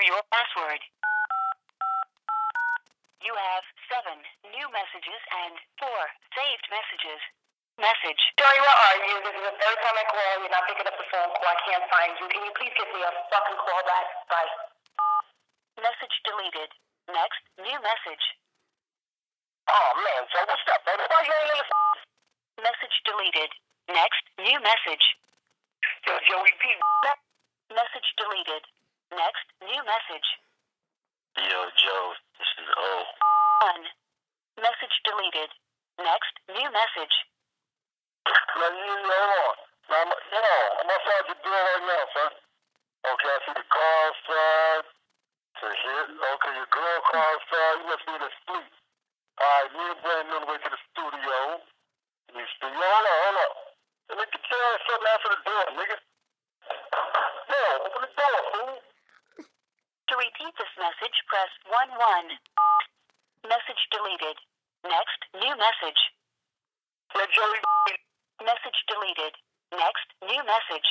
your password. You have 7 new messages and 4 saved messages. Message. Joey, where are you? This is the third time I call. You're not picking up the phone call. I can't find you. Can you please give me a fucking call back? Bye. Message deleted. Next new message. Oh, man, Joe, what's up, baby? Why you ain't in the Message deleted. Next new message. Yo, Joey P. Message deleted. Next new message. Yo, Joe, this is O. 1. Message deleted. Next new message. Man, hold on. I'm outside your door right now, son. Okay, I see the car outside. To hit. Okay, your girl car outside. You must be asleep. Alright, me and Brandon on the way to the studio. You see, hold on. Let me get your ass something after the door, nigga. No, open the door, fool. To repeat this message, press 1-1. Message deleted. Next new message. Yeah, Joey. Message deleted. Next new message.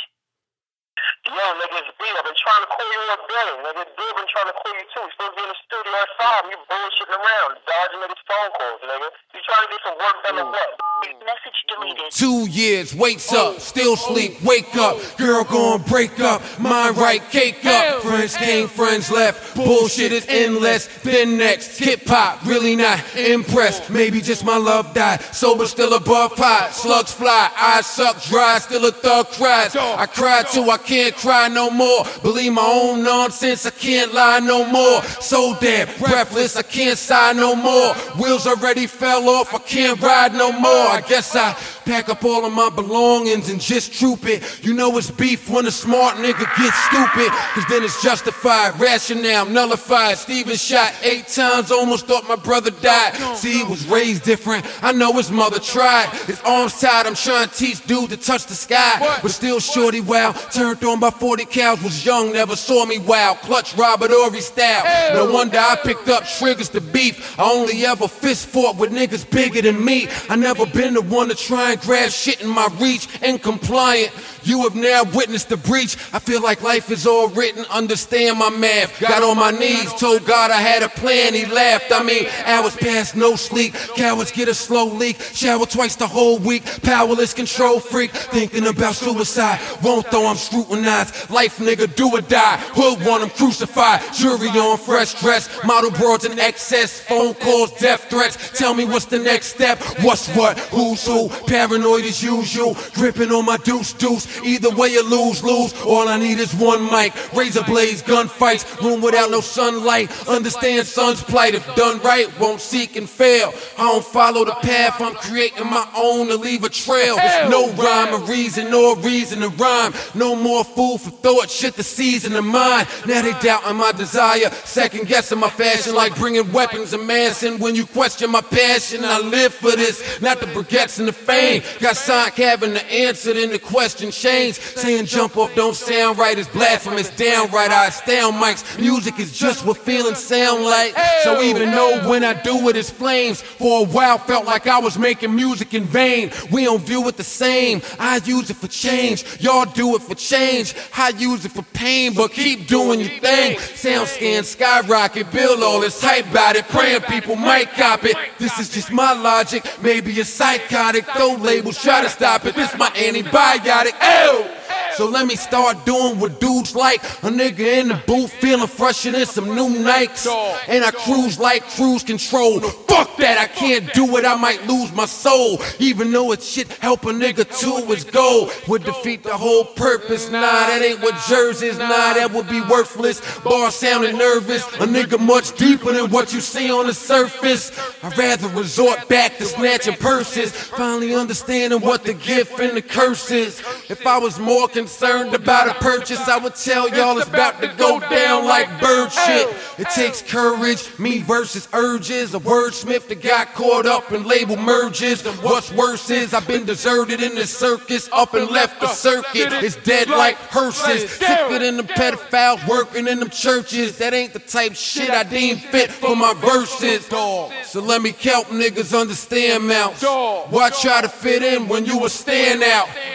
Yo, nigga, it's B. I've been trying to call you all day. Nigga, D been trying to call you too. You're supposed to be in the studio at 5. You bullshitting around, dodging niggas' phone calls, nigga. You trying to get some work done or what? Message deleted. 2 years, wakes up, still sleep, wake up. Girl gon' break up, mind right, cake up. Friends came, friends left, bullshit is endless. Then next, hip hop, really not impressed. Maybe just my love died, sober still above pot. Slugs fly, eyes suck dry, still a thug cries. I cried too, I can't cry no more. Believe my own nonsense, I can't lie no more. So dead, breathless, I can't sigh no more. Wheels already fell off, I can't ride no more. I guess I pack up all of my belongings and just troop it. You know it's beef when a smart nigga gets stupid, cause then it's justified, rationale, nullified. Steven shot 8 times, almost thought my brother died. See, he was raised different, I know his mother tried. His arms tied, I'm trying to teach dude to touch the sky. But still shorty wow, turned on by 40 cows, was young, never saw me wow. Clutch Robert Ory style, no wonder I picked up triggers to beef. I only ever fist fought with niggas bigger than me. I never been the one to try and grab shit in my reach, incompliant. You have now witnessed the breach. I feel like life is all written, understand my math. Got on my knees, told God I had a plan, he laughed. I mean, hours past, no sleep. Cowards get a slow leak, shower twice the whole week. Powerless control freak, thinking about suicide. Won't though I'm scrutinized, life nigga do or die. Hood want him crucified, jury on fresh dress. Model broads in excess, phone calls, death threats. Tell me what's the next step, what's what, who's who. Paranoid as usual, gripping on my deuce. Either way you lose. All I need is one mic. Razor blades, gunfights, room without no sunlight. Understand son's plight, if done right, won't seek and fail. I don't follow the path, I'm creating my own to leave a trail. There's no rhyme or reason to rhyme. No more food for thought, shit to season the mind. Now they doubting my desire, second guessing my fashion, like bringing weapons and massing. When you question my passion, I live for this, not the baguettes and the fame. Got Sonic having the answer, then the question changed. Saying jump off don't sound right, it's blasphemous, downright. I astound mics, music is just what feelings sound like. So even though when I do it, it's flames. For a while felt like I was making music in vain. We don't view it the same, I use it for change. Y'all do it for change, I use it for pain. But keep doing your thing. Sound scan skyrocket, build all this hype about it, praying people might cop it. This is just my logic, maybe it's psychotic. Though labels try to stop it, this my antibiotic. Ew. So let me start doing what dudes like. A nigga in the booth feeling fresher than some new Nikes. And I cruise like cruise control. Fuck that, I can't do it, I might lose my soul. Even though it's shit help a nigga to his goal would defeat the whole purpose. Nah, that ain't what Jersey's, nah, that would be worthless. Bar sounding nervous, a nigga much deeper than what you see on the surface. I'd rather resort back to snatching purses, finally understanding what the gift and the curse is. If I was more concerned about a purchase, I would tell y'all it's about to go down like bird shit. It takes courage, me versus urges. A wordsmith that got caught up in label merges. And what's worse is I've been deserted in this circus, up and left the circuit. It's dead like hearses, sicker than the pedophiles working in them churches. That ain't the type shit I deem fit for my verses. So let me help niggas understand mounts. Why try to fit in when you a standout?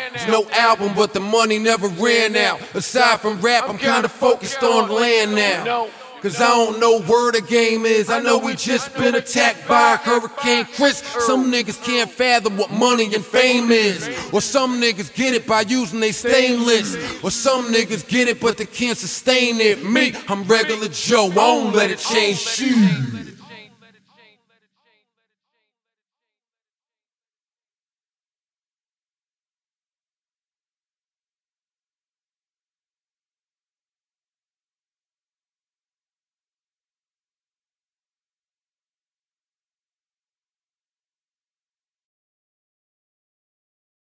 There's no album, but the money never ran out. Aside from rap, I'm kinda focused on land now. Cause I don't know where the game is. I know we just been attacked by Hurricane Chris. Some niggas can't fathom what money and fame is. Or some niggas get it by using they stainless. Or some niggas get it but they can't sustain it. Me, I'm regular Joe, I don't let it change shit.